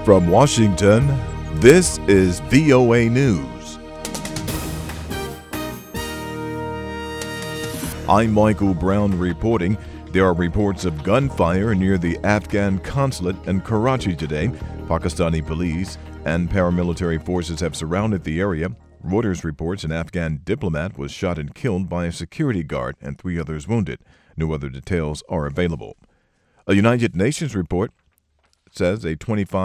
From Washington, this is VOA News. I'm Michael Brown reporting. There are reports of gunfire near the Afghan consulate in Karachi today. Pakistani police and paramilitary forces have surrounded the area. Reuters reports an Afghan diplomat was shot and killed by a security guard and 3 others wounded. No other details are available. A United Nations report says a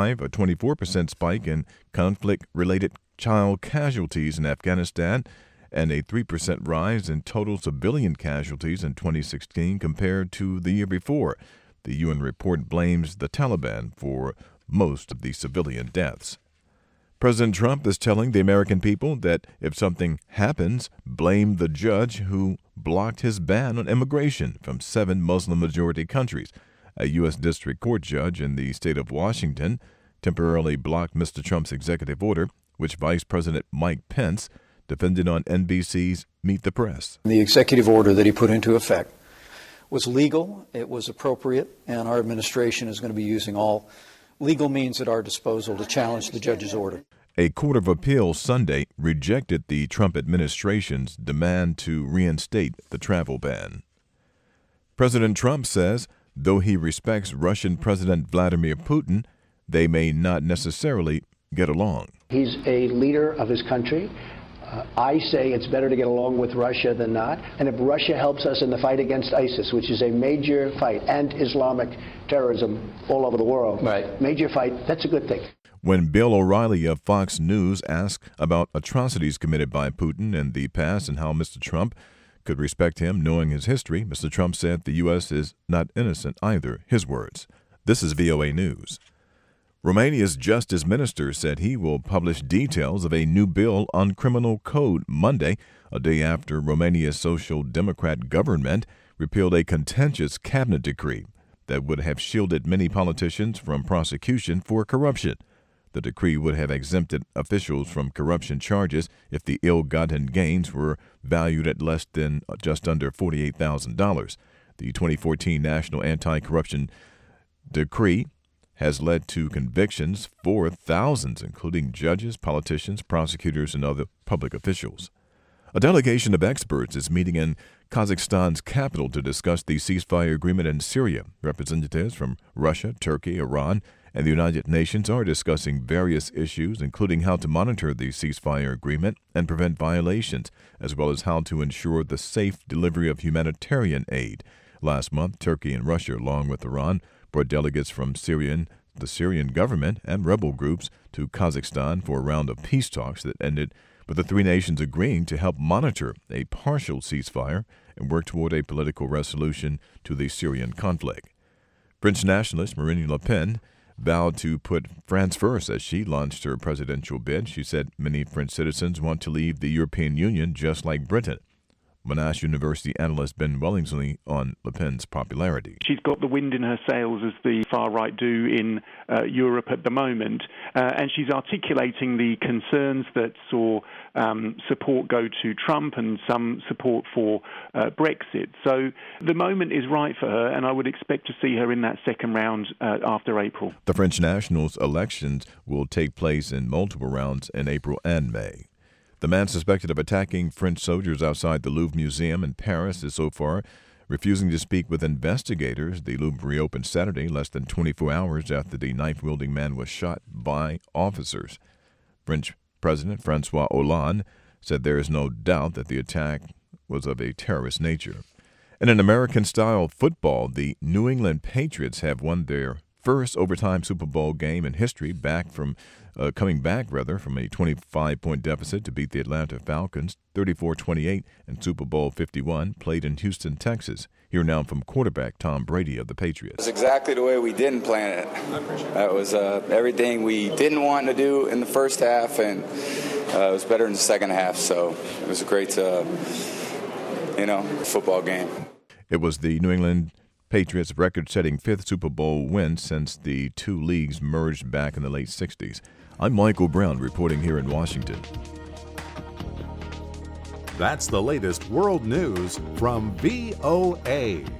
24% spike in conflict-related child casualties in Afghanistan and a 3% rise in total civilian casualties in 2016 compared to the year before. The UN report blames the Taliban for most of the civilian deaths. President Trump is telling the American people that if something happens, blame the judge who blocked his ban on immigration from 7 Muslim-majority countries. A U.S. District Court judge in the state of Washington temporarily blocked Mr. Trump's executive order, which Vice President Mike Pence defended on NBC's Meet the Press. The executive order that he put into effect was legal, it was appropriate, and our administration is going to be using all legal means at our disposal to challenge the judge's order. A court of appeal Sunday rejected the Trump administration's demand to reinstate the travel ban. President Trump says though he respects Russian President Vladimir Putin, they may not necessarily get along. He's a leader of his country. I say it's better to get along with Russia than not. And if Russia helps us in the fight against ISIS, which is a major fight, and Islamic terrorism all over the world, major fight, that's a good thing. When Bill O'Reilly of Fox News asked about atrocities committed by Putin in the past and how Mr. Trump could respect him knowing his history, Mr. Trump said the U.S. is not innocent either. His words. This is VOA News. Romania's justice minister said he will publish details of a new bill on criminal code Monday, a day after Romania's Social Democrat government repealed a contentious cabinet decree that would have shielded many politicians from prosecution for corruption. The decree would have exempted officials from corruption charges if the ill-gotten gains were valued at less than just under $48,000. The 2014 National Anti-Corruption Decree has led to convictions for thousands, including judges, politicians, prosecutors, and other public officials. A delegation of experts is meeting in Kazakhstan's capital to discuss the ceasefire agreement in Syria. Representatives from Russia, Turkey, Iran, and the United Nations are discussing various issues, including how to monitor the ceasefire agreement and prevent violations, as well as how to ensure the safe delivery of humanitarian aid. Last month, Turkey and Russia, along with Iran, brought delegates from the Syrian government and rebel groups to Kazakhstan for a round of peace talks that ended with the 3 nations agreeing to help monitor a partial ceasefire and work toward a political resolution to the Syrian conflict. French nationalist Marine Le Pen vowed to put France first as she launched her presidential bid. She said many French citizens want to leave the European Union just like Britain. Monash University analyst Ben Wellingsley on Le Pen's popularity. She's got the wind in her sails, as the far-right do in Europe at the moment, and she's articulating the concerns that saw support go to Trump and some support for Brexit. So the moment is right for her, and I would expect to see her in that second round after April. The French nationals' elections will take place in multiple rounds in April and May. The man suspected of attacking French soldiers outside the Louvre Museum in Paris is so far refusing to speak with investigators. The Louvre reopened Saturday, less than 24 hours after the knife-wielding man was shot by officers. French President François Hollande said there is no doubt that the attack was of a terrorist nature. And in American-style football, the New England Patriots have won their first overtime Super Bowl game in history, coming back from a 25-point deficit to beat the Atlanta Falcons 34-28 in Super Bowl 51, played in Houston, Texas. Here now from quarterback Tom Brady of the Patriots. It's exactly the way we didn't plan it. That was everything we didn't want to do in the first half, and it was better in the second half. So it was a great, football game. It was the New England Patriots' record-setting 5th Super Bowl win since the 2 leagues merged back in the late 60s. I'm Michael Brown reporting here in Washington. That's the latest world news from VOA.